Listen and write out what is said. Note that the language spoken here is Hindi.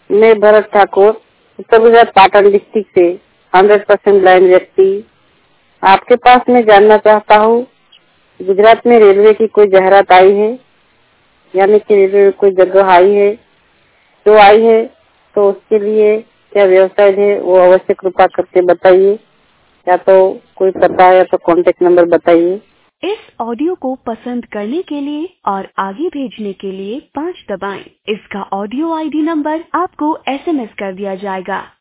मैं भरत ठाकुर, उत्तर गुजरात पाटन डिस्ट्रिक्ट से 100% ब्लाइंड व्यक्ति। आपके पास मैं जानना चाहता हूँ, गुजरात में रेलवे की कोई जाहिरात आई है, यानी कि रेलवे में कोई जगह आई है, जो आई है तो उसके लिए क्या व्यवसाय है वो अवश्य कृपा करके बताइए, या तो कोई पता या तो कांटेक्ट नंबर बताइए। इस ऑडियो को पसंद करने के लिए और आगे भेजने के लिए 5 दबाएं। इसका ऑडियो आईडी नंबर आपको SMS कर दिया जाएगा।